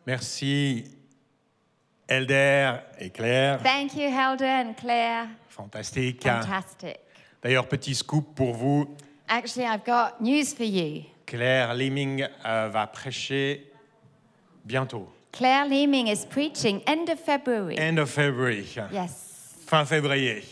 Merci Elder et Claire. Thank you, Helder and Claire. Fantastique. Fantastic. D'ailleurs, petit scoop pour vous. Actually, I've got news for you. Claire Leeming va prêcher bientôt. Claire Leeming is preaching end of February. End of February. Yes. Fin février.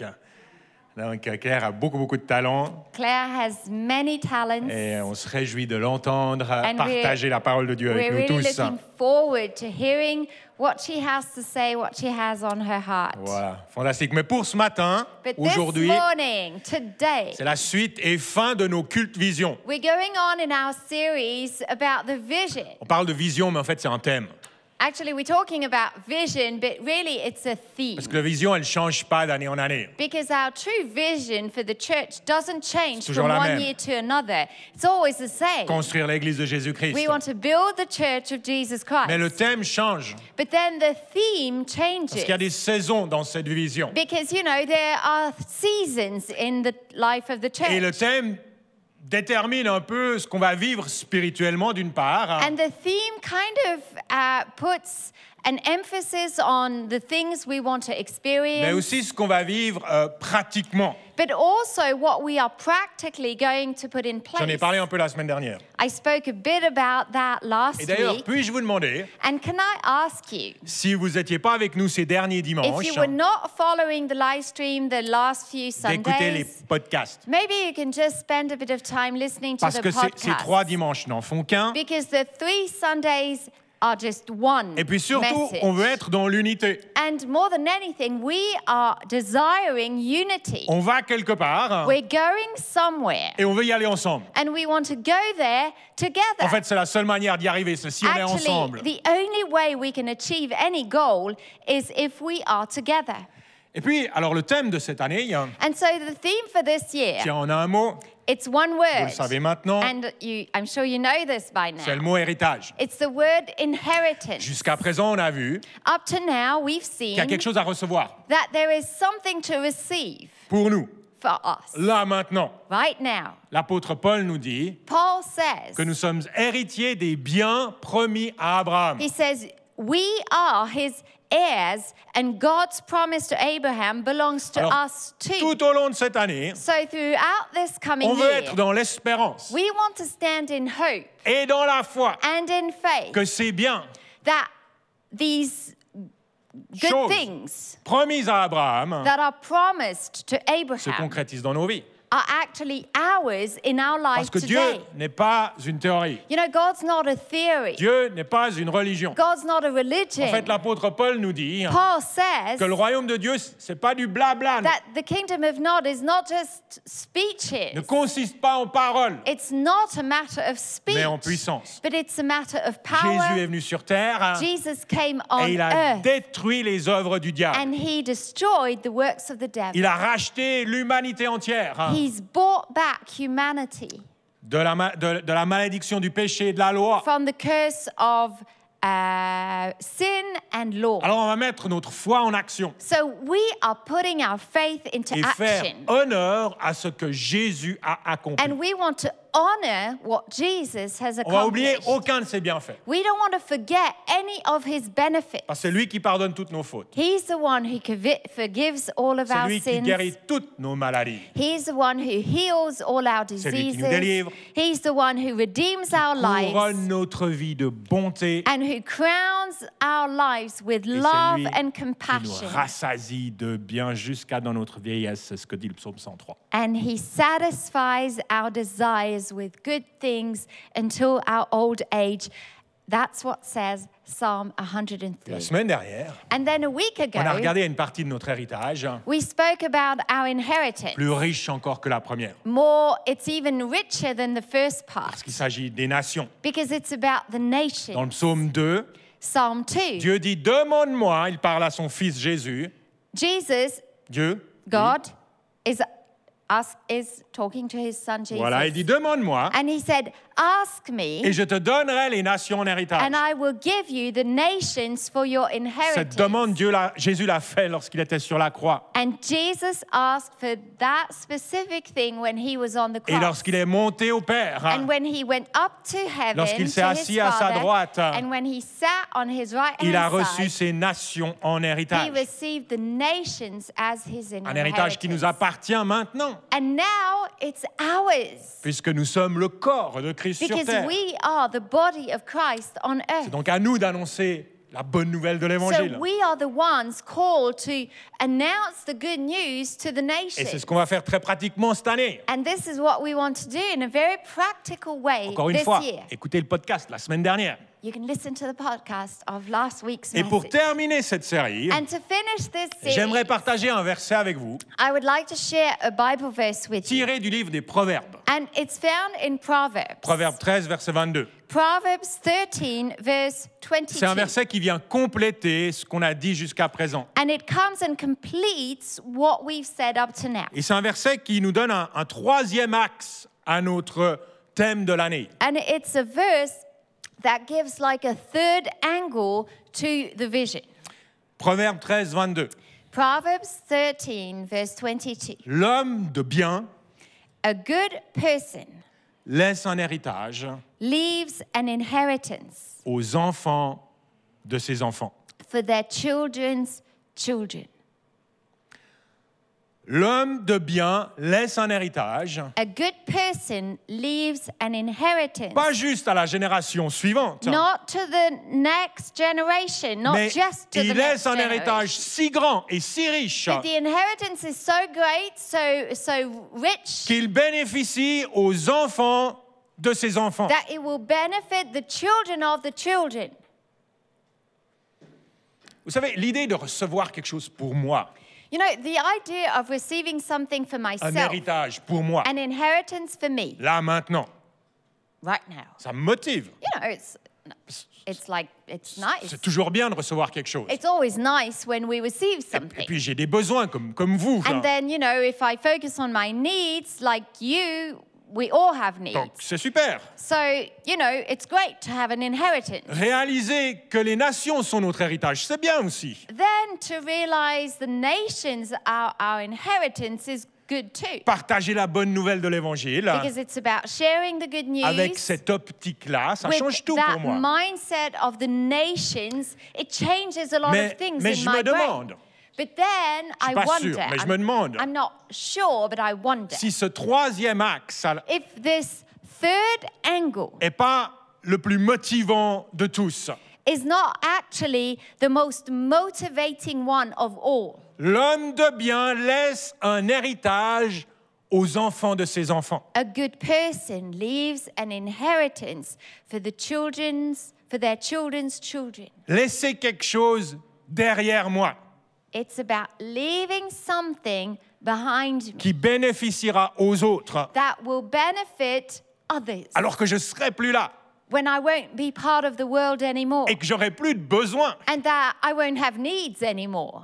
Donc Claire a beaucoup de talent Claire has many talents. et on se réjouit de l'entendre And partager la parole de Dieu avec We're nous really tous. looking forward to hearing what she has to say, what she has on her heart. Voilà, fantastique. Mais pour ce matin, But aujourd'hui, this morning, today, c'est la suite et fin de nos cultes visions. we're going on in our series about the vision. On parle de vision, mais en fait, c'est un thème. Actually, we're talking about vision, but really it's a theme. Parce que la vision, elle ne change pas d'année en année. Because our true vision for the church doesn't change toujours from la one même. year to another. It's always the same. Construire l'église de Jésus-Christ. We want to build the church of Jesus Christ. Mais le thème change. But then the theme Parce changes. qu'il y a des saisons dans cette vision. Because, you know, there are seasons in the life of the church. Et le thème détermine un peu ce qu'on va vivre spirituellement d'une part. And the theme kind of puts an emphasis on the things we want to Mais experience, aussi ce qu'on va vivre pratiquement. but also what we are practically going to put in J'en ai place. parlé un peu la semaine dernière. I spoke a bit about that last Et d'ailleurs, week. puis-je vous demander, And can I ask you, si vous n'étiez pas avec nous ces derniers if dimanches, you were not following the live stream the last few d'écouter les Sundays, podcasts. maybe you can just spend a bit of time listening to Parce the que ces 3 podcast. dimanches n'en font qu'un. Because the 3 Sundays are just one Et puis surtout, message. on veut être dans l'unité. And more than anything, we are desiring unity. On va quelque part We're going somewhere, et on veut y aller ensemble. and we want to go there together. En fait, c'est la seule manière d'y arriver, c'est si on est ensemble. Actually, the only way we can achieve any goal is if we are together. Et puis, alors le thème de cette année, And so the theme for this year, tiens, en un mot, it's one vous word. le savez maintenant, And I'm sure you know this by c'est le now. mot héritage. It's the word inheritance. Jusqu'à présent, on a vu Up to now, we've qu'il y a seen quelque chose à recevoir that there is something to receive pour nous. for us Là, maintenant, right now. l'apôtre Paul nous dit Paul says, que nous sommes héritiers des biens promis à Abraham. he says, we are his heirs, and God's promise to Abraham belongs to Alors, us too. tout au long de cette année, So throughout this coming on veut year, être dans l'espérance we want to stand in hope et dans la foi and in faith que ces biens that these good Choses. things promis à Abraham that are promised to se Abraham concrétisent dans nos vies. are actually ours in our Parce life que Dieu today. n'est pas une théorie. You know, God's not a theory. Dieu n'est pas une religion. God's not a religion. En fait, l'apôtre Paul nous dit Paul says que le royaume de Dieu, c'est pas du blabla, that the kingdom of God is not just speeches. ne consiste pas en paroles, It's not a matter of speech, mais en puissance. but it's a matter of Jésus power. est venu sur terre Jesus came on et il a earth détruit les œuvres du diable. and he destroyed the works of the devil. Il a racheté l'humanité entière He's bought back humanity de la malédiction du péché et de la loi. from the curse of sin and law. Alors on va mettre notre foi en action So we are putting our faith into et faire action. honneur à ce que Jésus a accompli. And we want to honor what Jesus has On va oublier accomplished. aucun de ses bienfaits. We don't want to forget any of his benefits. Parce que c'est lui qui pardonne toutes nos fautes. He's the one who forgives all of C'est our lui qui sins. guérit toutes nos maladies. He's the one who heals all our C'est lui qui nous diseases. délivre. He's the one who redeems our lives Couronne notre vie de bonté and who crowns our lives with et love c'est lui and qui nous compassion. rassasie de bien jusqu'à dans notre vieillesse. C'est ce que dit le psaume 103. And he satisfies our desires with good things until our old age. That's what says Psalm La 103. semaine dernière, And then a week on a ago, regardé une partie de notre héritage, we spoke about our inheritance. plus riche encore que la première, More, it's even richer than the first part parce qu'il s'agit des nations. because it's about the Dans nation. le psaume 2, Psalm 2. Dieu dit « Demande-moi », il parle à son fils Jésus, Jesus, Dieu, God, is talking to his son Jesus. Voilà, il dit, demande-moi And he said, ask me, et je te donnerai les nations en héritage. and I will give you the nations for your Cette inheritance. demande, Jésus l'a fait lorsqu'il était sur la croix. And Jesus asked for that specific thing when he was on the Et cross. lorsqu'il est monté au Père, And when he went up to heaven, Lorsqu'il s'est to assis his à sa Father, droite, and when he sat on his right il a hand reçu side, ces nations en he héritage. received the nations as his Un héritage qui nous appartient maintenant, And now it's ours. puisque nous sommes le corps de Christ sur Because terre. we are the body of Christ on C'est earth. donc à nous d'annoncer la bonne nouvelle de So l'Évangile. we are the ones called to announce the good news to the Et c'est nations. ce qu'on va faire très pratiquement cette année. And this is what we want to do in a very practical way Encore une this fois, year. écoutez le podcast la semaine dernière. You can listen to the podcast of last week's Et pour message. terminer cette série, And to finish this j'aimerais series, partager un verset avec vous, I would like to share a Bible verse with you. tiré du livre des Proverbes. And it's found in Proverbs. Proverbe 13, verset 22. Proverbs 13, verse C'est un 22. verset qui vient compléter ce qu'on a dit jusqu'à présent. And it comes and completes what we've said up to now. Et c'est un verset qui nous donne un troisième axe à notre thème de l'année. And it's a verse that gives like a third angle to the vision. Proverbe 13, 22. Proverbs 13, verse 22. L'homme de bien A good person laisse un héritage leaves an inheritance aux enfants de ses enfants. for their children's children. L'homme de bien laisse un héritage, A good person leaves an inheritance, pas juste à la génération suivante, not to the next generation, not mais just to the il next laisse un héritage generation. si grand et si riche But the inheritance is so great, so rich, qu'il bénéficie aux enfants de ses enfants. that it will benefit the children of the children. Vous savez, l'idée de recevoir quelque chose pour moi, You know, the idea of receiving something for un myself, héritage pour moi, an inheritance for me, là maintenant, right now. ça me motive. You know, it's like, it's nice. C'est toujours bien de recevoir quelque chose. It's always nice when we receive Et something. puis j'ai des besoins comme vous. And then, you know, if I focus on my needs, like you, we all have Donc needs. c'est super. So, you know, it's great to have an inheritance. Réaliser que les nations sont notre héritage, c'est bien aussi. Then to realize the nations are our inheritance is good too. Partager la bonne nouvelle de l'Évangile Because it's about sharing the good news avec cette optique-là, ça with change tout that pour moi. mindset of the nations. It changes a lot Mais of things je in me my demande, brain. But then suis I pas wonder. sûr, mais je me demande. I'm not sure, but I wonder si ce troisième axe if this third angle n'est pas le plus motivant de tous. is not actually the most motivating one of all. L'homme de bien laisse un héritage aux enfants de ses enfants. A good person leaves an inheritance for their children's children. Laissez quelque chose derrière moi It's about leaving something behind me qui bénéficiera aux autres that will benefit others alors que je ne serai plus là when I won't be part of the world anymore et que j'aurai plus de besoin. and that I won't have needs anymore.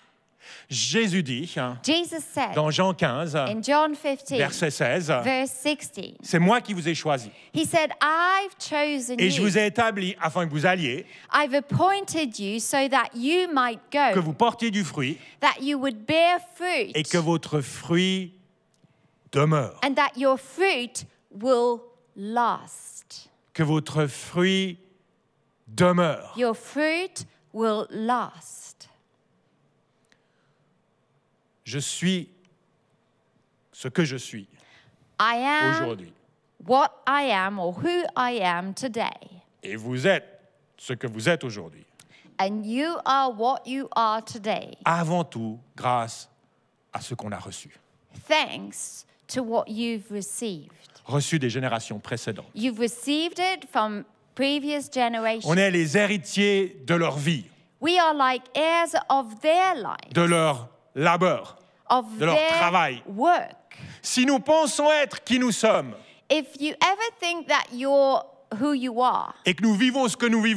Jésus dit Jesus said dans Jean 15, in John 15, verset 16, verse 16, c'est moi qui vous ai choisi he said, I've chosen et je you. vous ai établi afin que vous alliez, I've appointed you so that you might que go, vous portiez du fruit that you would bear fruit, et que votre fruit demeure. and that your fruit will last. Que votre fruit demeure. Your fruit will last. Je suis ce que je suis I am aujourd'hui. what I am or who I am today. Et vous êtes ce que vous êtes aujourd'hui. And you are what you are today, Avant tout, grâce à ce qu'on a reçu. thanks to what you've received. Reçu des générations précédentes. You've received it from previous generations. On est les héritiers de leur vie, We are like heirs of their life, de leur labeur. of de leur their travail. work. Si nous pensons être qui nous sommes If you ever think that you're who you are et que nous vivons ce que nous vivons,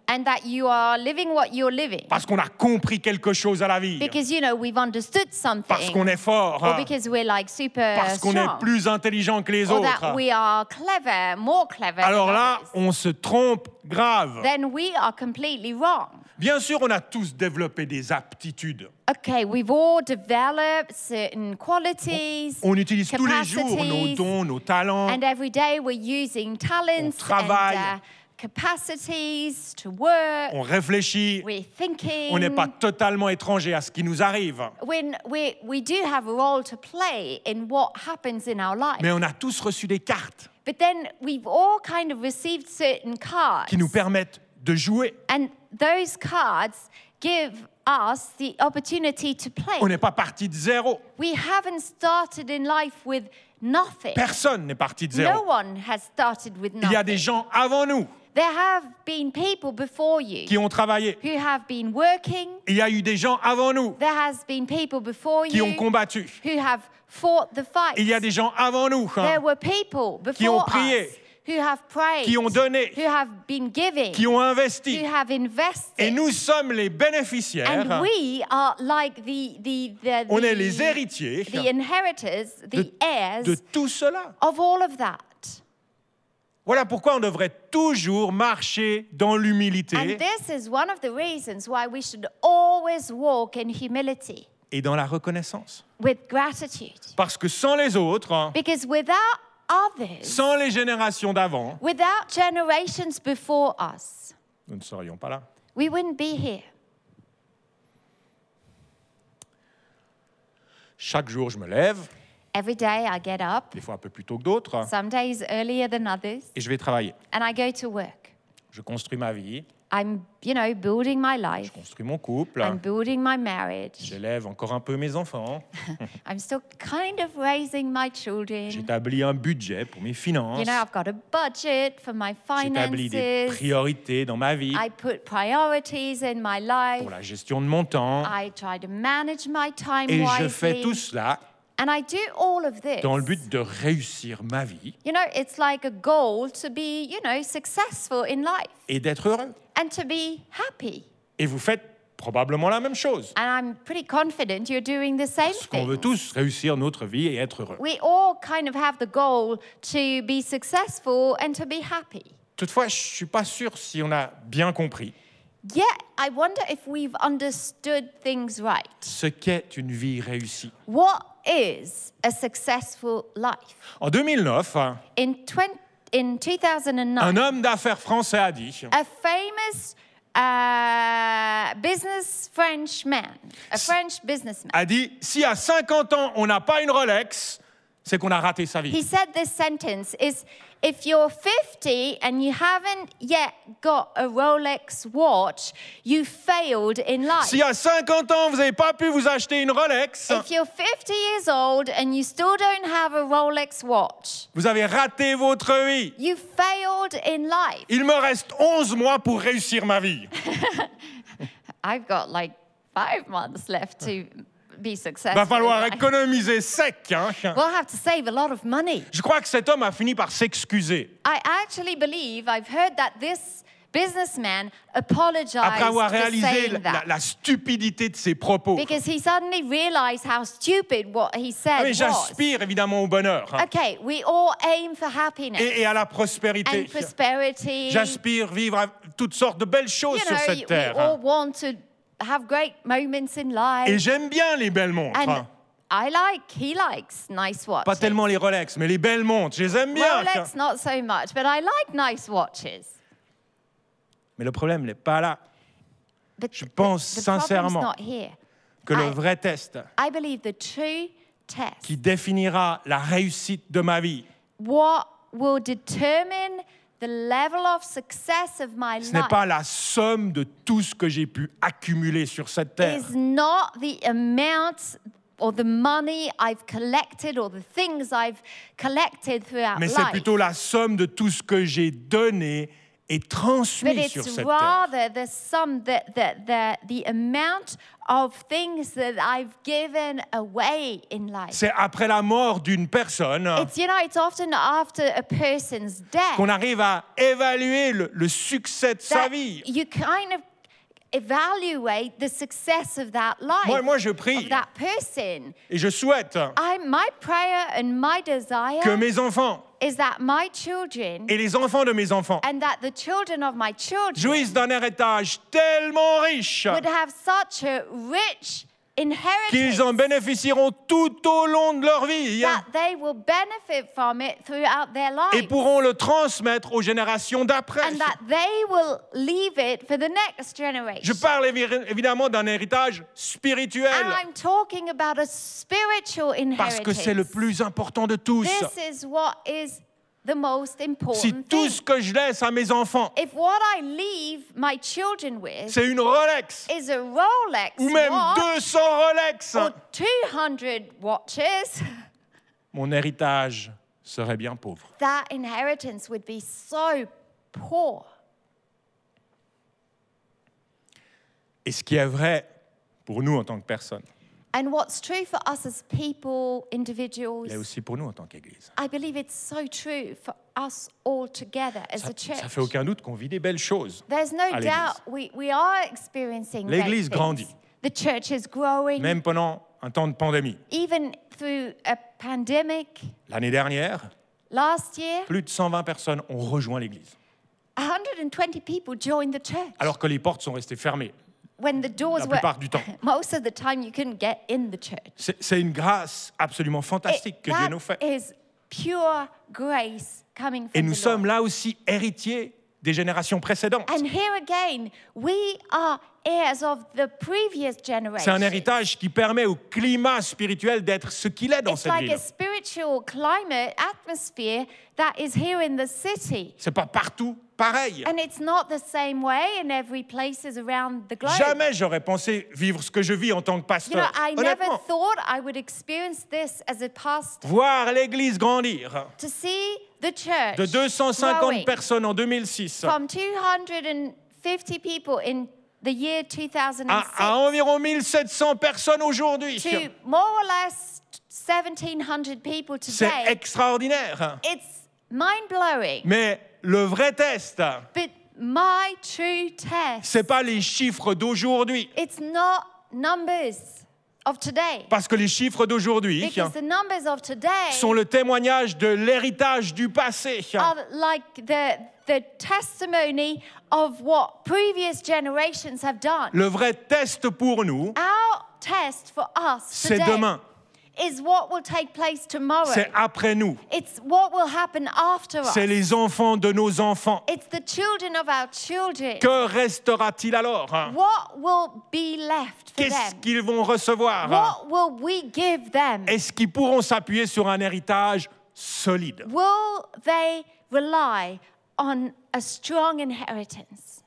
and that you are living what you're living. Parce qu'on a compris quelque chose à la vie. Because, we've understood Parce qu'on something. est fort. Or because we're like super Parce qu'on est strong. plus intelligent que les Or autres. that we are clever, more clever Alors than là, others. on se trompe grave. Then we are completely wrong. Bien sûr, on a tous développé des aptitudes. Okay, we've all developed certain qualities. On utilise tous les jours nos capacities, dons, nos talents. And every day we're using talents travaille. and capacities to work. On réfléchit. We're thinking. On n'est pas totalement étranger à ce qui nous arrive. When we do have a role to play in what happens in our life. Mais on a tous reçu des cartes But then we've all kind of received certain cards. qui nous permettent de jouer. And those cards give us the opportunity to play. On n'est pas parti de zéro. We haven't started in life with nothing. Personne n'est parti de No zéro. one has started with Il nothing. y a des gens avant nous There have been people before you qui ont travaillé. who have been working. Il y a eu des gens avant nous There has been people before qui ont you combattu. who have fought the fight. Il y a des gens avant nous There were people qui ont before prié, us who have prayed, qui ont donné, who have been giving, qui ont investi. who have invested. Et nous sommes les bénéficiaires. And we are like On est les héritiers the inheritors, the heirs de tout cela. of all of that. Voilà pourquoi on devrait toujours marcher dans And l'humilité this is one of the reasons why we should always walk in humility et dans la reconnaissance. with gratitude. Parce que sans les autres, Because without others, sans les générations d'avant, without generations before us, nous ne serions pas là. we wouldn't be here. Chaque jour, je me lève, Every day I get up, des fois un peu plus tôt que d'autres, some days earlier than others, et je vais travailler. and I go to work. Je construis ma vie, I'm, building my life. je construis mon couple, I'm building my marriage. j'élève encore un peu mes enfants, I'm still kind of raising my children. j'établis un budget pour mes finances, I've got a budget for my j'établis des finances. priorités dans ma vie I put priorities in my life. pour la gestion de mon temps, I try to manage my time et wisely. je fais tout cela And I do all of this. dans le but de réussir ma vie It's like a goal to be, successful in life et d'être heureux. and to be happy. Et vous faites probablement la même chose. And I'm pretty confident you're doing the same Parce qu'on veut thing. tous réussir notre vie et être heureux. We all kind of have the goal to be successful and to be happy. Toutefois, je ne suis pas sûr si on a bien compris Yet, I wonder if we've understood things right. ce qu'est une vie réussie. What is a successful life? En 2009, In 2009, un homme d'affaires français a dit a famous French businessman, si à 50 ans on n'a pas une Rolex, c'est qu'on a raté sa he vie. said this sentence is, if you're 50 and you haven't yet got a Rolex watch, you failed in life. Si à 50 ans vous n'avez pas pu vous acheter une Rolex, If you're 50 years old and you still don't have a Rolex watch, vous avez raté votre vie. you failed in life. Il me reste 11 mois pour réussir ma vie. I've got like 5 months left to be successful. Va falloir in life. économiser sec. We'll have to save a lot of money. Je crois que cet homme a fini par s'excuser. I actually believe I've heard that this businessman apologized Après avoir for réalisé saying that. la stupidité de ses propos. Because he suddenly realized how stupid what he said Mais was. j'aspire évidemment au bonheur Okay, we all aim for happiness et à la prospérité. and prosperity. J'aspire vivre à toutes sortes de belles choses sur cette we terre. all want to have great moments in life. Et j'aime bien les belles montres. And he likes nice watches. Pas tellement les Rolex, mais les belles montres, je les aime bien. Rolex, not so much, but I like nice watches. Mais le problème n'est pas là. But Je pense the problem's sincèrement not here. Que le I- vrai test I believe the true test, qui définira la réussite de ma vie, what will determine the level of success of my ce n'est life, pas la somme de tout ce que j'ai pu accumuler sur cette terre. is not the amount or the money I've collected or the things I've collected throughout Mais c'est life. plutôt la somme de tout ce que j'ai donné est but transmis sur it's cette terre. rather the amount of things that I've given away in life. C'est après la mort d'une personne It's often after a person's death qu'on arrive à évaluer le succès de sa that vie. you kind of evaluate the success of that life, Moi, je prie of that person. et je souhaite My prayer and my desire que mes enfants is that my children et les enfants de mes enfants and that the children of my children jouissent d'un héritage tellement riche would have such a rich inheritance qu'ils en bénéficieront tout au long de leur vie that they will benefit from it throughout their et lives, pourront le transmettre aux générations d'après. and that they will leave it for the next generation. Je parle évidemment d'un héritage spirituel And I'm talking about a spiritual parce que c'est le inheritance. plus important de tous. This is what is the most important Si tout thing. ce que je laisse à mes enfants, If what I leave my children with c'est une Rolex is a Rolex ou même watch 200 Rolex, or 200 watches, mon héritage serait bien pauvre. that inheritance would be so poor. Et ce qui est vrai pour nous en tant que personne, And what's true for us as people, individuals, l'est aussi pour nous en tant qu'Église. I believe it's so true for us all together as Ça a church. ne fait aucun doute qu'on vit des belles choses. There's no à l'Église. doubt we are experiencing great L'Église things. grandit. The church is growing, Même pendant un temps de pandémie. even through a pandemic. L'année dernière, Last year, plus de 120 personnes ont rejoint l'Église, 120 people joined the church. alors que les portes sont restées fermées. When the doors La were, plupart du temps. most of the time you couldn't get in the church. C'est une grâce absolument fantastique que Dieu That nous fait. is pure grace coming Et from nous the sommes Lord. là aussi héritiers des générations précédentes. And here again, we are heirs of the previous generation. C'est un héritage qui permet au climat spirituel d'être ce qu'il est dans It's cette like ville. a spiritual climate, atmosphere that is here in the city. C'est pas partout pareil. And it's not the same way in every places around the globe. Jamais j'aurais pensé vivre ce que je vis en tant que You know, pasteur. I never Honnêtement, thought I would experience this as a pastor. voir l'Église grandir To see the church de 250 growing personnes en 2006 from 250 people in the year 2006 à environ 1700 personnes aujourd'hui, to more or less 1,700 people c'est today. extraordinaire. It's mind-blowing. Mais le vrai test, But my true test, c'est pas les chiffres d'aujourd'hui. it's not numbers of today. Parce que les chiffres d'aujourd'hui Because the numbers of today sont le témoignage de l'héritage du passé. are like the testimony of what previous generations have done. Le vrai test pour nous, Our test for us c'est today demain. is what will take place tomorrow. C'est après nous. It's what will happen after us. C'est les enfants de nos enfants. It's the children of our children. Que restera-t-il alors? What will be left for Qu'est-ce them? qu'ils vont recevoir? What will we give them? Est-ce qu'ils pourront s'appuyer sur un héritage solide? Will they rely on a strong inheritance?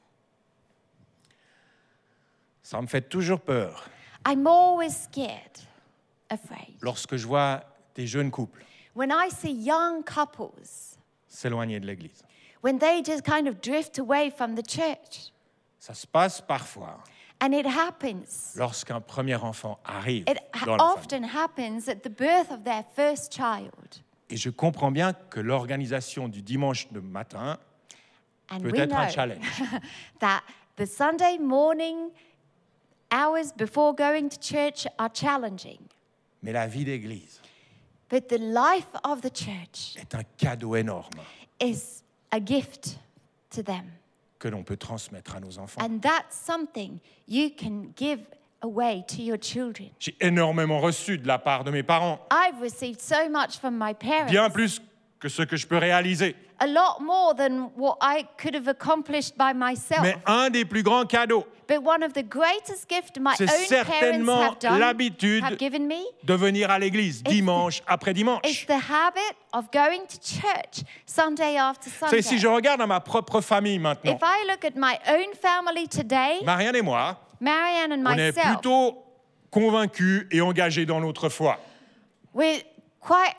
Ça me fait toujours peur I'm always scared, afraid. lorsque je vois des jeunes couples When I see young couples, s'éloigner de l'Église. when they just kind of drift away from the church, Ça se passe parfois and it happens. lorsqu'un premier enfant arrive It dans la famille. often happens at the birth of their first child. Et je comprends bien que l'organisation du dimanche de matin And peut we être un know challenge. that the Sunday morning hours before going to church are challenging. Mais la vie d'Église But the life of the church est un cadeau énorme is a gift to them. que l'on peut transmettre à nos enfants. And that's something you can give away to your children. J'ai énormément reçu de la part de mes parents, I've received so much from my parents. bien plus que ce que je peux réaliser. A lot more than what I could have accomplished by myself. Mais un des plus grands cadeaux, But one of the greatest gifts my c'est own parents certainement have done, l'habitude have given me, de venir à l'église dimanche après is dimanche. the habit of going to church Sunday after Sunday. Si je regarde à ma propre famille maintenant, If I look at my own family today, Marianne et moi, Marianne and on est myself, plutôt convaincus et engagés dans notre foi. we're quite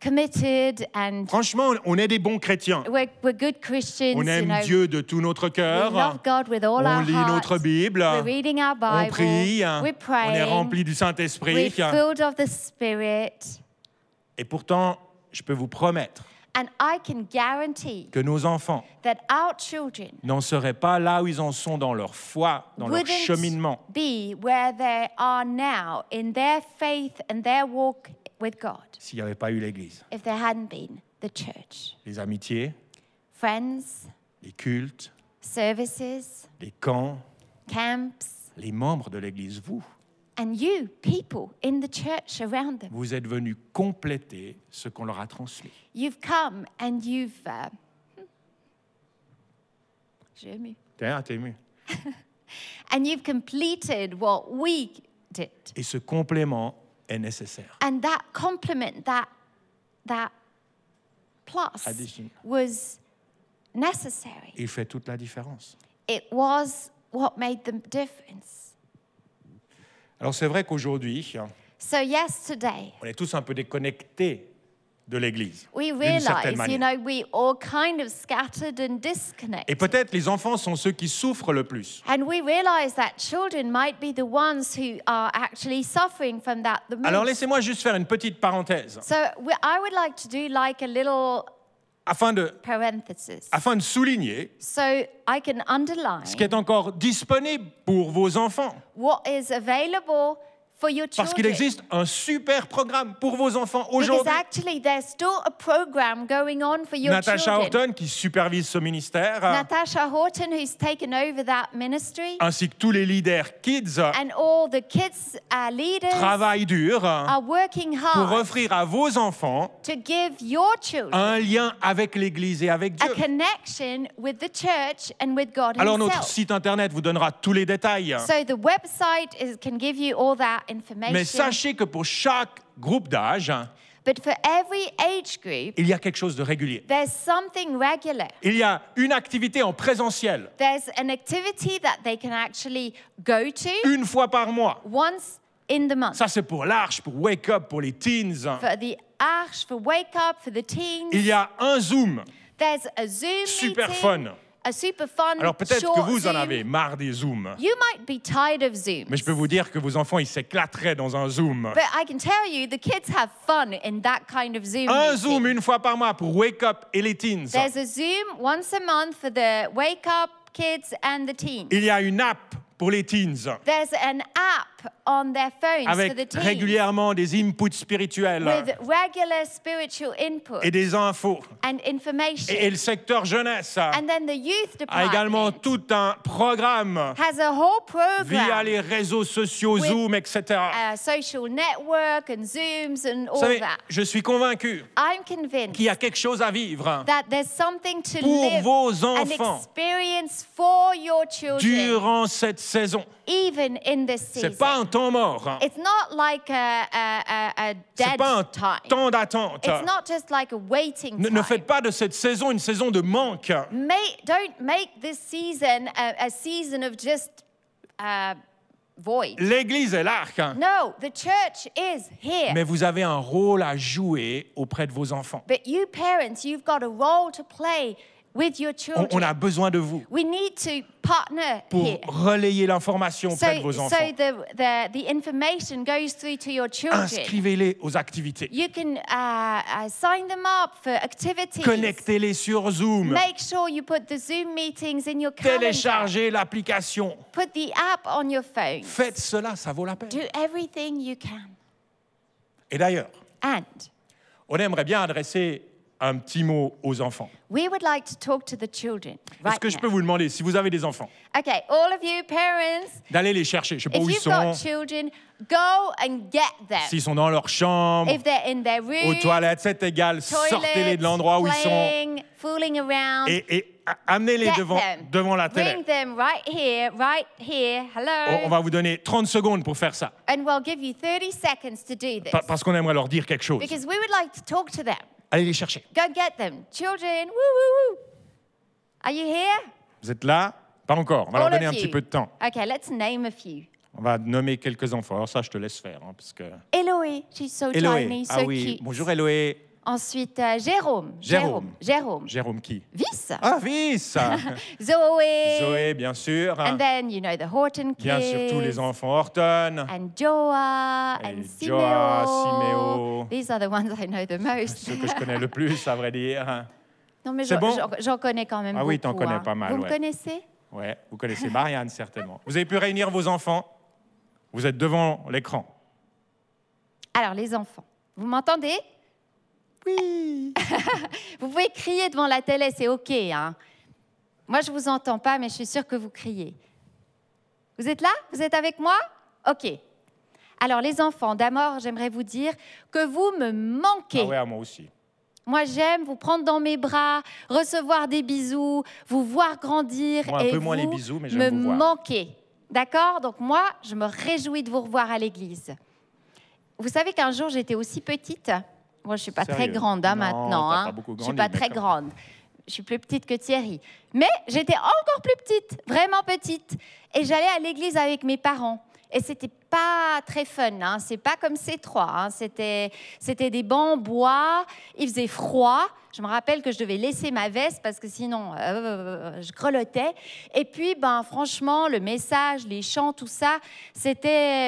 committed and Franchement, on est des bons chrétiens. we're good Christians. On aime Dieu de tout notre We cœur. love God with all On our lit hearts. notre Bible. We're reading our On Bible. prie. We're On est praying. rempli du We're Saint-Esprit. filled of the Spirit. Et pourtant, je peux vous promettre And I can guarantee que nos enfants that our children n'en seraient pas là où ils en sont dans leur foi, dans leur cheminement, wouldn't be where they are now in their faith and their walk with God s'il n'y avait pas eu l'Église. if there hadn't been the church. Les amitiés, Friends, les cultes, services, les camps, camps, les membres de l'Église, vous, and you, people in the church around them. vous êtes venus compléter ce qu'on leur a transmis. You've come and you've... J'ai ému. T'es ému. And you've completed what we did. Et ce complément est nécessaire. And that complement, that plus Addition. was necessary. Il fait toute la différence. It was what made the difference. Alors c'est vrai qu'aujourd'hui, So yesterday, on est tous un peu déconnectés de l'Église, we d'une certaine realized, manière. we all kind of scattered and disconnected. Et peut-être les enfants sont ceux qui souffrent le plus. And we realized that children might be the ones who are actually suffering from that the most. Alors laissez-moi juste faire une petite parenthèse So I would like to do like a little afin de parenthesis. souligner So I can underline ce qui est encore disponible pour vos enfants. what is available for your children. Parce qu'il existe un super programme pour vos enfants Because aujourd'hui. actually there's still a program going on for your Natasha children. Horton, qui supervise ce ministère, Natasha Horton, who's taken over that ministry, ainsi que tous les leaders kids, and all the kids leaders travaillent dur are working pour hard offrir à vos enfants to give your children un lien avec l'Église et avec a Dieu. connection with the church and with God Alors notre himself. site internet vous donnera tous les détails. So the website can give you all that information. Mais sachez que pour chaque groupe d'âge, But for every age group, il y a quelque chose de régulier. there's something regular. Il y a une activité en présentiel, There's an activity that they can actually go to une fois par mois. once in the month. Ça, c'est pour l'Arche, pour Wake Up, pour les teens. For the Ash, for Wake Up, for the teens. Il y a un Zoom. There's a Zoom Super meeting, fun. a super fun Alors peut-être short que vous en Zoom. avez marre des Zooms. You might be tired of Zoom. Mais je peux vous dire que vos enfants, ils s'éclateraient dans un Zoom. But I can tell you, the kids have fun in that kind of Zoom Un meeting. Zoom une fois par mois pour Wake Up et les teens. There's a Zoom once a month for the Wake Up kids and the teens. Il y a une app pour les teens There's an app on their phones for the avec teens régulièrement des inputs spirituels with regular spiritual input et des infos. and information. Et le secteur jeunesse And then the youth a également department tout un programme has a whole via program, les réseaux sociaux, With- Zoom, etc. social network and Zooms and Vous all savez, that. je suis convaincu I'm convinced qu'il y a quelque chose à vivre that there's something to pour live vos and enfants experience for your children, durant cette saison. even in this season. C'est pas un temps mort. It's not like a C'est dead pas un time. temps d'attente. It's not just like a waiting Ne time. faites pas de cette saison une saison de manque. Don't make this season a season of just void. L'Église est l'arc, No, the church is here. mais vous avez un rôle à jouer auprès de vos enfants. But you parents, you've got a role to play with your children. On a besoin de vous We need to partner pour here. relayer l'information auprès de vos enfants. So the information goes through to your children. Inscrivez-les aux activités. You can sign them up for activities. Connectez-les sur Zoom. Make sure you put the Zoom meetings in your calendar. Téléchargez l'application. Put the app on your phone. Faites cela, ça vaut la peine. Do everything you can. Et d'ailleurs, And on aimerait bien adresser un petit mot aux enfants. we would like to talk to the children Est-ce right que je peux now. vous demander, si vous avez des enfants, Okay, all of you parents, d'aller les chercher? Je ne sais pas if où ils you've got sont, children, go and get them. s'ils sont dans leur chambre, If they're in their room, aux toilettes, c'est égal. Sortez-les toilets, de l'endroit où ils sont playing, fooling around. et amenez-les Get devant, them. devant la télé. Bring them right here, right here. Hello. On va vous donner 30 secondes pour faire ça, And we'll give you 30 seconds to do this. parce qu'on aimerait leur dire quelque chose. Because we would like to talk to them. Allez les chercher. Go get them. Children, woo, woo, woo. Are you here? Vous êtes là? Pas encore. On va leur All donner of un you. petit peu de temps. Okay, let's name a few. On va nommer quelques enfants. Alors ça, je te laisse faire. Parce que... Eloé, she's so Eloé. tiny, so Ah oui. cute. Bonjour Eloé. Ensuite, Jérôme. Jérôme qui? Vis. Ah, Vis. Zoé. Zoé, bien sûr. And then, you know, the Horton kids. Bien sûr, tous les enfants Horton. And Joa. Et And Joa, Simeo. Simeo. These are the ones I know the most. Ceux que je connais le plus, à vrai dire. Non, mais C'est bon? j'en connais quand même Ah beaucoup. oui, t'en connais pas mal, Vous ouais. me connaissez? Ouais, vous connaissez Marianne, certainement. Vous avez pu réunir vos enfants? Vous êtes devant l'écran. Alors, les enfants, vous m'entendez? Oui. Vous pouvez crier devant la télé, c'est OK. Hein? Moi, je ne vous entends pas, mais je suis sûre que vous criez. Vous êtes là? Vous êtes avec moi? OK. Alors, les enfants, d'abord, j'aimerais vous dire que vous me manquez. Ah ouais, moi aussi. Moi, j'aime vous prendre dans mes bras, recevoir des bisous, vous voir grandir. Moi, un et peu vous moins les bisous, mais j'aime me vous voir. manquez. D'accord? Donc, moi, je me réjouis de vous revoir à l'église. Vous savez qu'un jour, j'étais aussi petite. Moi, je ne suis pas très Sérieux? grande Non, maintenant. t'as Hein. pas beaucoup Je ne suis grandi, pas mais très quand grande. Je suis plus petite que Thierry. Mais j'étais encore plus petite, vraiment petite. Et j'allais à l'église avec mes parents. Et c'était pas très fun. Hein. C'est pas comme ces trois. Hein. C'était des bancs en bois. Il faisait froid. Je me rappelle que je devais laisser ma veste parce que sinon, je grelottais. Et puis, franchement, le message, les chants, tout ça, c'était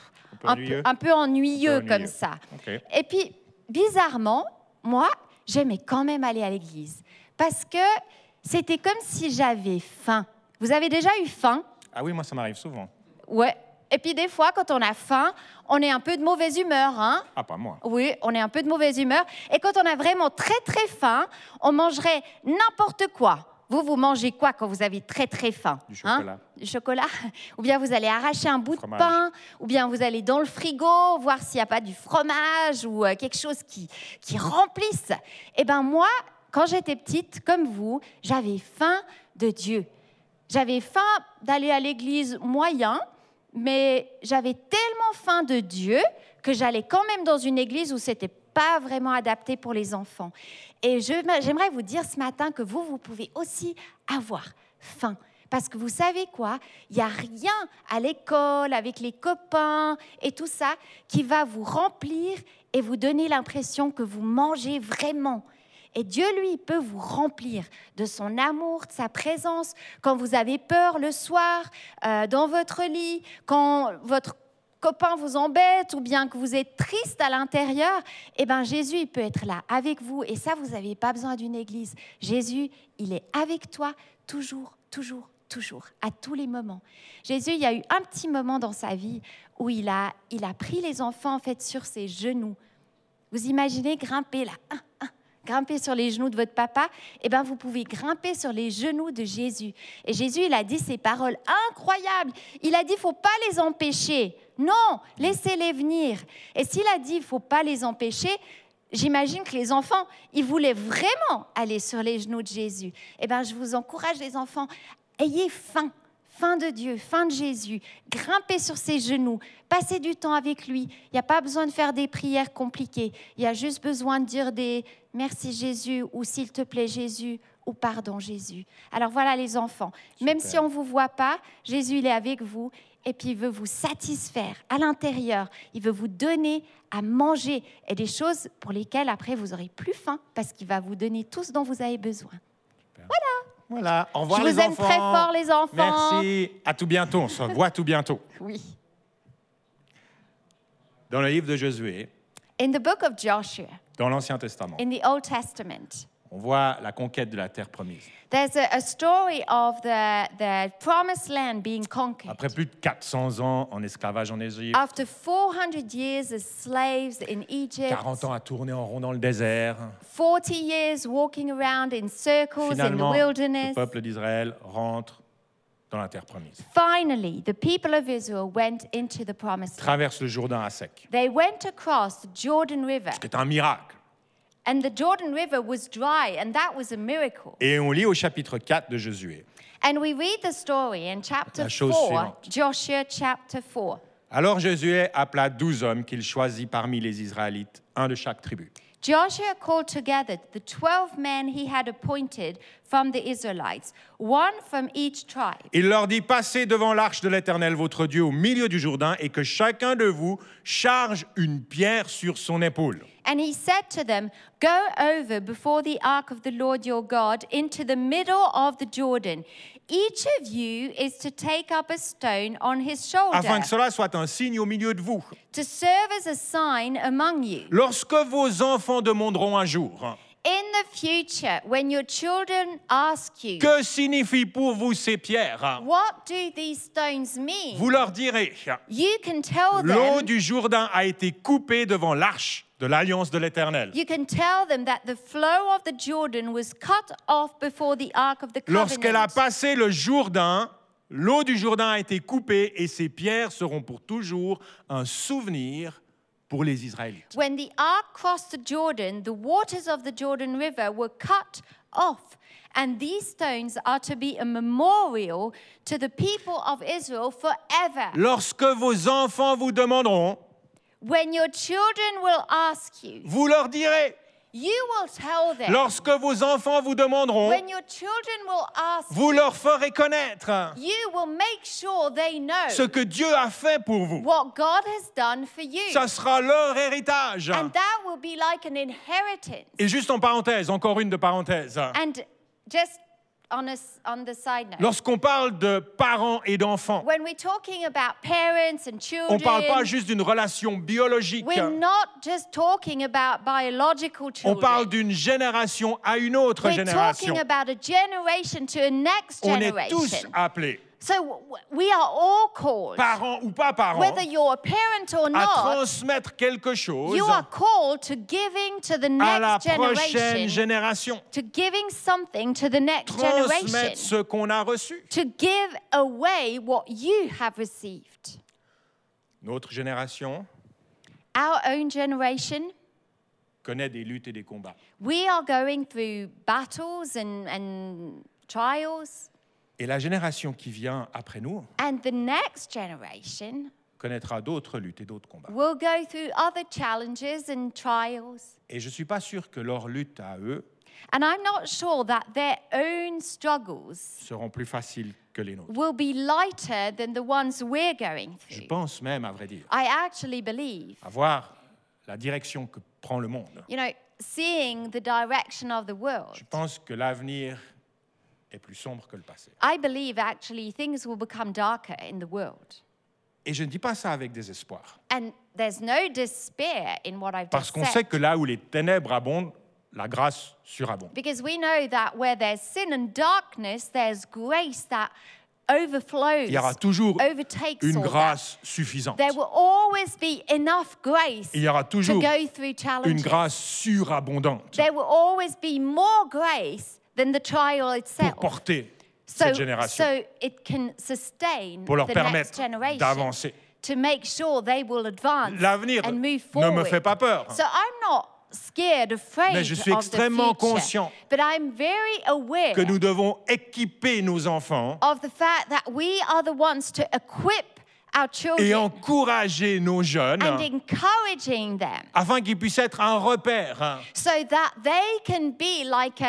un peu ennuyeux comme ça. Okay. Et puis, bizarrement, moi, j'aimais quand même aller à l'église parce que c'était comme si j'avais faim. Vous avez déjà eu faim? Ah oui, moi, ça m'arrive souvent. Ouais. Et puis, des fois, quand on a faim, on est un peu de mauvaise humeur, hein? Ah, pas moi. Oui, on est un peu de mauvaise humeur. Et quand on a vraiment très, très faim, on mangerait n'importe quoi. Vous mangez quoi quand vous avez très, très faim? Du chocolat. Hein? Du chocolat? Ou bien vous allez arracher un bout Fromage. de pain, ou bien vous allez dans le frigo voir s'il n'y a pas du fromage ou quelque chose qui remplisse. Eh bien, moi, quand j'étais petite, comme vous, j'avais faim de Dieu. J'avais faim d'aller à l'église moyen, mais j'avais tellement faim de Dieu que j'allais quand même dans une église où c'était pas vraiment adapté pour les enfants. Et j'aimerais vous dire ce matin que vous pouvez aussi avoir faim. Parce que vous savez quoi? Il n'y a rien à l'école, avec les copains et tout ça, qui va vous remplir et vous donner l'impression que vous mangez vraiment. Et Dieu, lui, peut vous remplir de son amour, de sa présence. Quand vous avez peur le soir, dans votre lit, quand votre copain vous embête ou bien que vous êtes triste à l'intérieur, eh bien Jésus, il peut être là avec vous. Et ça, vous n'avez pas besoin d'une église. Jésus, il est avec toi toujours, toujours, toujours, à tous les moments. Jésus, il y a eu un petit moment dans sa vie où il a pris les enfants en fait sur ses genoux. Vous imaginez grimper là, grimper sur les genoux de votre papa, eh bien, vous pouvez grimper sur les genoux de Jésus. Et Jésus, il a dit ces paroles incroyables. Il a dit, il ne faut pas les empêcher. Non, laissez-les venir. Et s'il a dit, il ne faut pas les empêcher, j'imagine que les enfants, ils voulaient vraiment aller sur les genoux de Jésus. Eh bien, je vous encourage, les enfants, ayez faim. Faim de Dieu, faim de Jésus, grimpez sur ses genoux, passez du temps avec lui. Il n'y a pas besoin de faire des prières compliquées. Il y a juste besoin de dire des « merci Jésus » ou « s'il te plaît Jésus » ou « pardon Jésus ». Alors voilà les enfants, même si on ne vous voit pas, Jésus il est avec vous et puis il veut vous satisfaire à l'intérieur. Il veut vous donner à manger et des choses pour lesquelles après vous n'aurez plus faim parce qu'il va vous donner tout ce dont vous avez besoin. Voilà, au revoir les enfants. Je vous aime très fort les enfants. Merci, à tout bientôt, on se revoit tout bientôt. Oui. Dans le livre de Josué, In the book of Joshua, dans l'Ancien Testament, in the Old Testament, on voit la conquête de la terre promise. there's a story of the promised land being conquered. Après plus de 400 ans en esclavage en Égypte, After 400 years as slaves in Egypt, 40 ans à tourner en rond dans le désert, 40 years walking around in circles finalement, in the le wilderness. peuple d'Israël rentre dans la terre promise. Finally, the people of Israel went into the promised land. Traverse le Jourdain à sec, They went across the Jordan River, ce qui est un miracle. and the Jordan River was dry, and that was a miracle. Et on lit au chapitre 4 de Josué. And we read the story in chapter La chose 4, suivante. Joshua chapter 4. Alors Josué appela 12 hommes qu'il choisit parmi les Israélites, un de chaque tribu. Joshua called together the 12 men he had appointed from the Israelites, one from each tribe. Il leur dit, passez devant l'arche de l'Éternel, votre Dieu, au milieu du Jourdain, et que chacun de vous charge une pierre sur son épaule. And he said to them, go over before the ark of the Lord your God into the middle of the Jordan. Each of you is to take up a stone on his shoulder Afin que cela soit un signe au milieu de vous. to serve as a sign among you. Lorsque vos enfants demanderont un jour, In the future, when your children ask you, que signifient pour vous ces pierres? what do these stones mean? Vous leur direz, You can tell l'eau them, du Jourdain a été coupée devant l'arche de l'Alliance de l'Éternel. you can tell them that the flow of the Jordan was cut off before the ark of the Lorsqu'elle a covenant. passé le Jourdain, l'eau du Jourdain a été coupée et ces pierres seront pour toujours un souvenir pour les Israélites. When the ark crossed the Jordan, the waters of the Jordan River were cut off. And these stones are to be a memorial to the people of Israel forever. Lorsque vos enfants vous demanderont, When your children will ask you, vous leur direz. you will tell them. Lorsque vos enfants vous demanderont, When your children will ask vous you, leur ferez connaître you will make sure they know ce que Dieu a fait pour vous. what God has done for you. Ça sera leur héritage. And that will be like an inheritance. Et juste en parenthèse, encore une de parenthèse. And just on the side note, Lorsqu'on parle de parents et d'enfants, when we're talking about parents and on children, ne parle pas juste d'une relation biologique. we're not just talking about biological On children. parle d'une génération à une autre We're génération. talking about a generation to a next On est generation. tous appelés, So we are all called, parents ou pas parents, whether you're a parent or à not, transmettre quelque chose you are called to giving to the à la next prochaine generation, génération. to giving something to the next Transmettre generation, ce qu'on a reçu. to give away what you have received. Notre génération Our own generation, connaît des luttes et des combats. we are going through battles and trials, Et la génération qui vient après nous and the next generation connaîtra d'autres luttes et d'autres combats. will go through other challenges and trials. Et je ne suis pas sûr que leurs luttes à eux And I'm not sure that their own struggles seront plus faciles que les nôtres. will be lighter than the ones we're going Je through. pense même, à vrai dire, I actually believe, à voir la direction que prend le monde. you know, seeing the direction of the world, Je pense que l'avenir est plus sombre que le passé. I believe actually things will become darker in the world. Et je ne dis pas ça avec désespoir. And there's no despair in what I've Parce just qu'on said. sait que là où les ténèbres abondent, la grâce surabonde. Because we know that where there's sin and darkness, there's grace that overflows, Il y aura toujours overtakes une all that. grâce suffisante. There will always be enough grace Il y aura to toujours go through une challenges. grâce surabondante There will always be more grace than the trial pour itself. porter So, cette génération, so it can sustain pour leur the next permettre generation d'avancer. to make sure they will advance L'avenir and move ne forward. me fait pas peur. So I'm not scared, afraid Mais je suis of the extrêmement future, conscient but I'm very aware que nous devons équiper nos enfants of the fact that we are the ones to equip our et children encourager nos jeunes and encouraging them afin qu'ils puissent être un repère. so that they can be like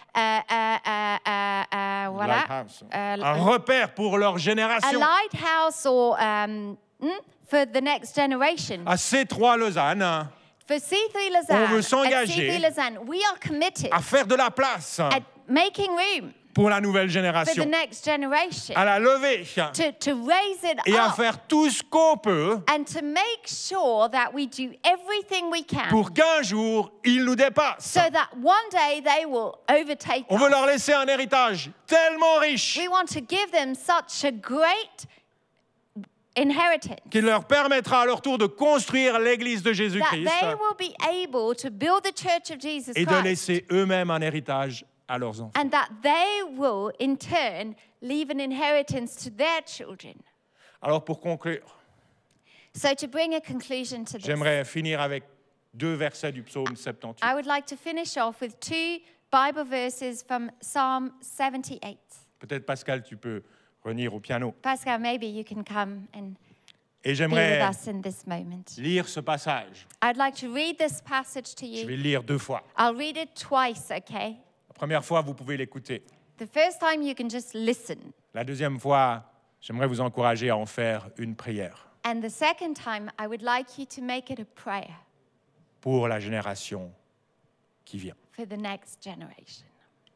voilà, Lighthouse. a Un repère pour leur génération. lighthouse or for the next generation. À C3 Lausanne, For C3 Lausanne, on veut at s'engager C3 Lausanne, we are committed à faire de la place at making room pour la nouvelle for the génération, next generation, à la lever to raise it et à up faire tout ce qu'on peut and to make sure that we do everything we can pour qu'un jour, ils nous dépassent. so that one day they will overtake On veut us. leur laisser un héritage tellement riche We want to give them such a great inheritance qui leur permettra à leur tour de construire l'Église de that Jésus-Christ they will be able to build the church of Jesus et de Christ laisser eux-mêmes un héritage à leurs enfants. and that they will in turn leave an inheritance to their children. Alors pour conclure, So to bring a conclusion to this, j'aimerais finir avec 2 versets du psaume 78. I would like to finish off with 2 Bible verses from Psalm 78. Peut-être Pascal, tu peux revenir au piano. Pascal, maybe you can come and Et be with j'aimerais us in this moment. lire ce passage. I'd like to read this passage to Je vais you. le lire 2 fois. I'll read it twice, okay? La première fois, vous pouvez l'écouter. The first time you can just listen. La deuxième fois, j'aimerais vous encourager à en faire une prière And the second time, I would like you to make it a prayer pour la génération qui vient. for the next generation.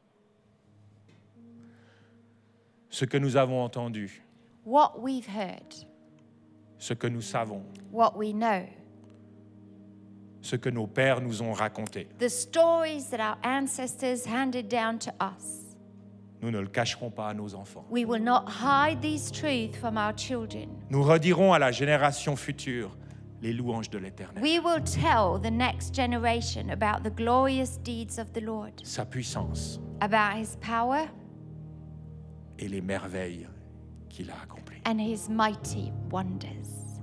Ce que nous avons entendu, What we've heard, ce que nous savons, what we know, ce que nos pères nous ont raconté, the stories that our ancestors handed down to us. nous ne le cacherons pas à nos enfants. We will not hide these truths from our children. Nous redirons à la génération future les louanges de l'Éternel, We will tell the next generation about the glorious deeds of the Lord, sa puissance about his power et les merveilles qu'il a accomplies. and his mighty wonders.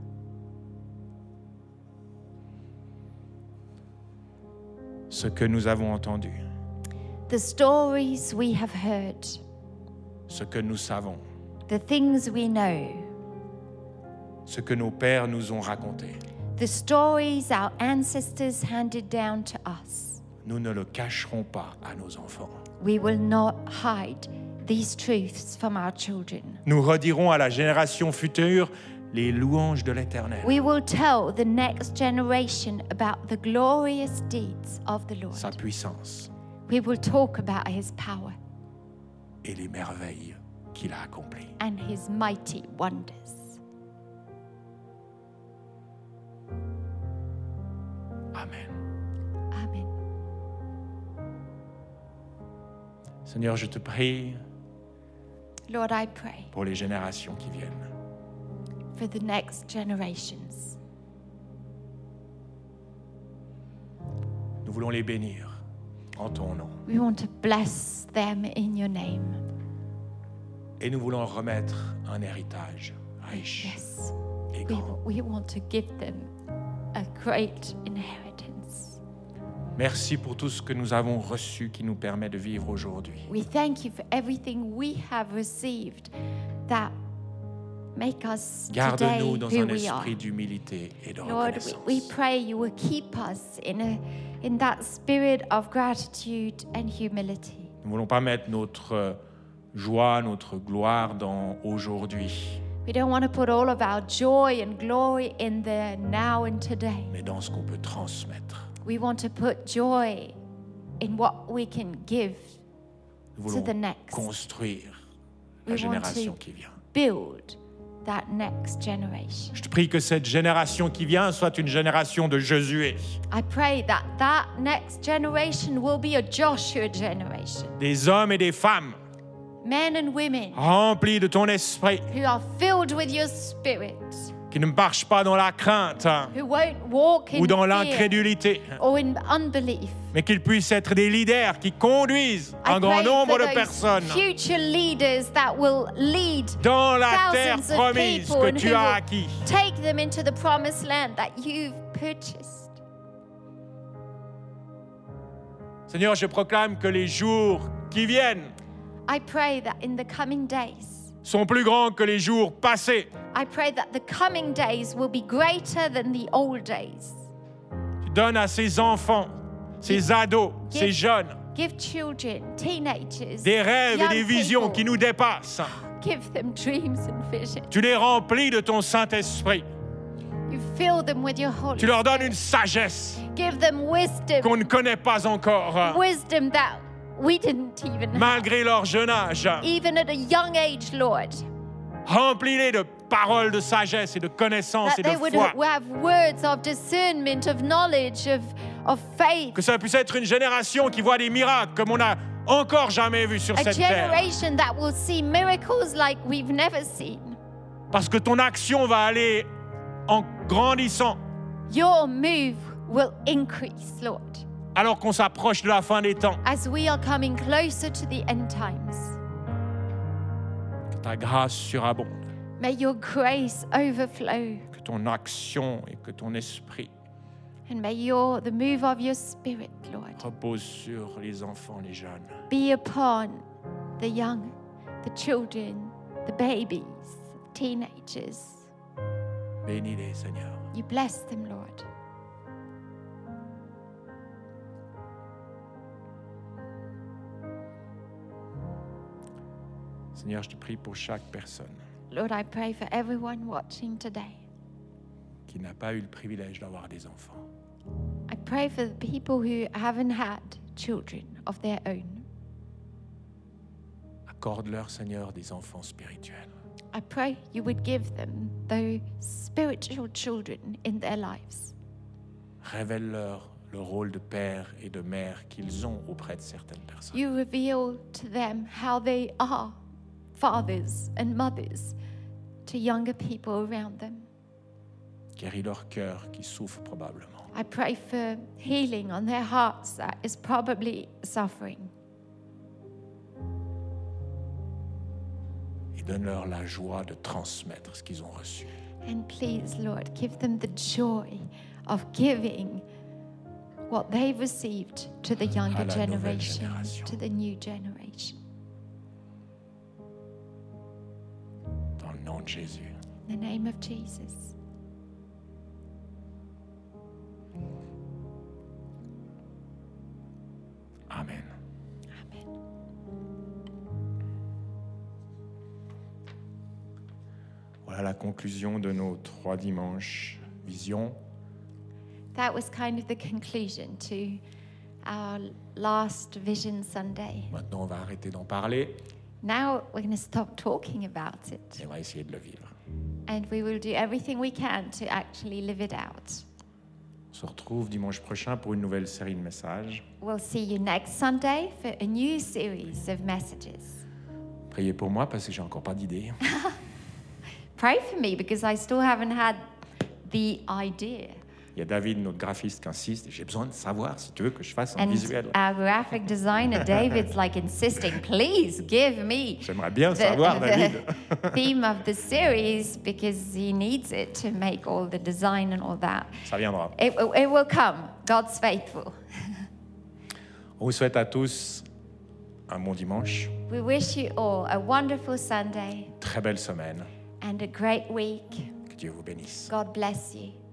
Ce que nous avons entendu, The stories we have heard, ce que nous savons, the things we know, ce que nos pères nous ont raconté, the stories our ancestors handed down to us. nous ne le cacherons pas à nos enfants. We will not hide these truths from our children. Nous redirons à la génération future les louanges de l'Éternel, We will tell the next generation about the glorious deeds of the Lord. sa puissance We will talk about his power et les merveilles qu'il a accomplies. and his mighty wonders. Amen. Amen. Seigneur, je te prie Lord, I pray pour les générations qui viennent. for the next generations. Nous voulons les bénir en ton nom. We want to bless them in your name. Et nous voulons remettre un héritage riche Yes. et grand. We want to give them a great inheritance. Merci pour tout ce que nous avons reçu qui nous permet de vivre aujourd'hui. We thank you for everything we have received that make us today Garde-nous dans who un we are. esprit d'humilité et de Lord, reconnaissance. we pray you will keep us in that spirit of gratitude and humility. Nous ne voulons pas mettre notre joie, notre gloire dans aujourd'hui, We don't want to put all of our joy and glory in the now and today. mais dans ce qu'on peut transmettre. We want to put joy in what we can give Nous to the voulons next. construire We la want génération to qui vient. build that next generation. Je te prie que cette génération qui vient soit une génération de Josué, I pray that that next generation will be a Joshua generation. des hommes et des femmes Men and women remplis de ton esprit, who are filled with your spirit, qui ne marchent pas dans la crainte who won't walk in ou dans fear l'incrédulité, or in unbelief. mais qu'ils puissent être des leaders qui conduisent I un grand pray nombre for de those personnes future leaders that will lead dans la terre thousands of promise people que and tu who as will acquis. take them into the promised land that you've purchased. Seigneur, je proclame que les jours qui viennent I pray that in the coming days, sont plus grands que les jours passés. I pray that the coming days will be greater than the old days. Tu donnes à ces enfants, ces ados, ces jeunes, Give children, teenagers, des rêves et young des visions people, qui nous dépassent. give them dreams and visions. Tu les remplis de ton Saint-Esprit. You fill them with your Holy Tu leur donnes Spirit. une sagesse Give them wisdom, qu'on ne connaît pas encore, wisdom that we didn't even have. malgré leur jeune âge. Even at a young age, Lord, Remplis-les de paroles de sagesse et de connaissance that et they de would foi. have words of discernment, of knowledge, of faith. Que ça puisse être une génération qui voit des miracles comme on n'a encore jamais vu sur A cette terre. generation that will see miracles like we've never seen. Parce que ton action va aller en grandissant Your move will increase, Lord, alors qu'on s'approche de la fin des temps. as we are coming closer to the end times. Que ta grâce surabonde, May your grace overflow, que ton action et que ton esprit and may the move of your Spirit, Lord, reposent sur les enfants, les jeunes. be upon the young, the children, the babies, teenagers. Bénis-les, Seigneur. You bless them, Lord. Seigneur, je te prie pour chaque personne Lord, I pray for everyone watching today. qui n'a pas eu le privilège d'avoir des enfants. I pray for the people who haven't had children of their own. Accorde-leur, Seigneur, des enfants spirituels. I pray you would give them those spiritual children in their lives. Révèle-leur le rôle de père et de mère qu'ils ont auprès de certaines personnes. You reveal to them how they are fathers and mothers to younger people around them. Guéris leur cœur qui souffre probablement. I pray for healing on their hearts that is probably suffering. Et donne-leur la joie de transmettre ce qu'ils ont reçu. And please, Lord, give them the joy of giving what they've received to the younger À la nouvelle generation, génération. to the new generation. Dans le nom de Jésus. In the name of Jesus. Amen. Amen. Voilà la conclusion de nos 3 dimanches vision. That was kind of the conclusion to our last Vision Sunday. Maintenant, on va arrêter d'en parler Now we're going to stop talking about it, et on va essayer de le vivre. and we will do everything we can to actually live it out. On se retrouve dimanche prochain pour une nouvelle série de messages. We'll see you next Sunday for a new series of messages. Priez pour moi parce que j'ai encore pas d'idée. Pray for me because I still haven't had the idea. Il y a David, notre graphiste, qui insiste. J'ai besoin de savoir si tu veux que je fasse un And visuel. our graphic designer, David's like insisting, please give me J'aimerais bien savoir, David. the theme of the series because he needs it to make all the design and all that. Ça viendra. It will come. God's faithful. On vous souhaite à tous un bon dimanche, We wish you all a wonderful Sunday très belle semaine. and a great week. Que Dieu vous bénisse. God bless you.